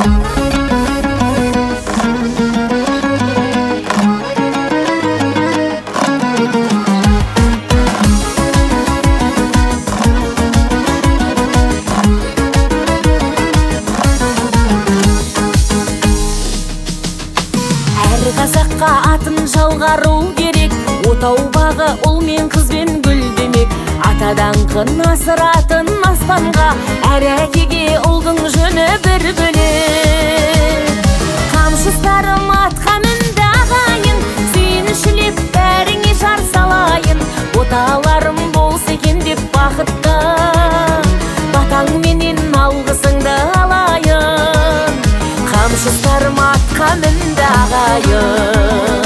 Қазаққа атын жалғару керек, отау бағы ұл мен қыз бен гүл демек. Ата даңқын асыратын аспанға, әр әкеге ұлдың жөні бір бөлек. Қамшыстарым атқа мінді ағайын, сүйіншілеп бәріңе жар салайын. Оталарым болса екен деп бақытты, батаңменен алғысыңды алайын. Қамшыстарым атқа мінді ағайын.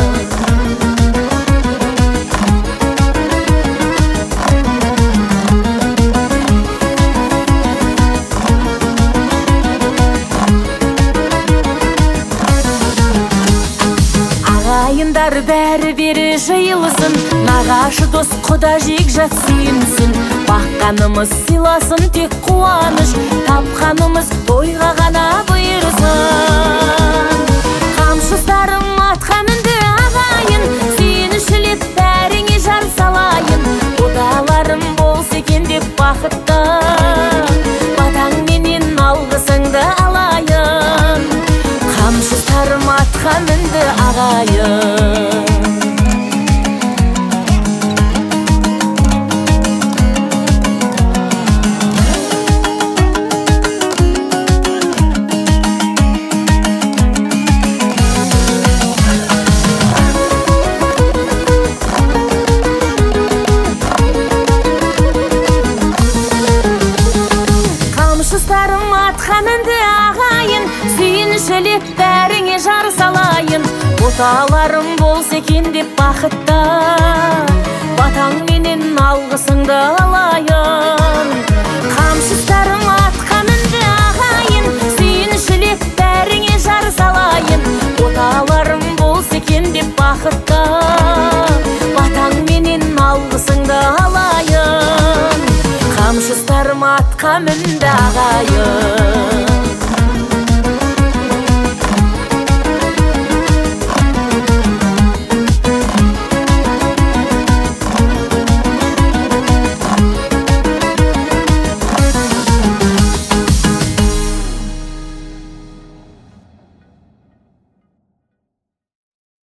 Ағайындар бәрі бері жиылсын, нағашы дос құда жекжат сүйінсін. Баққанымыз сыйласын тек қуаныш, тапқанымыз тойға ғана бұйырсын. Қамшыстарым атқа мінді ағайын, сүйіншілеп бәріңе жар салайын. Оталарым болса екен деп бақытты, батаңменен алғысыңды алайын. Қамшыстарым атқа мінді ағайын. Қамшыстарым атқа мінді ағайын, сүйіншілеп бәріңе жар салайын. Оталарым болса екен деп бақытты, батаңменен алғысыңды алайын. Қамшыстарым атқа мінді ағайын, сүйіншілеп бәріңе жар салайын. Оталарым болса екен деп бақытты, батаңменен алғысыңды алайын. Қамшыстарым атқа мінді ағайын.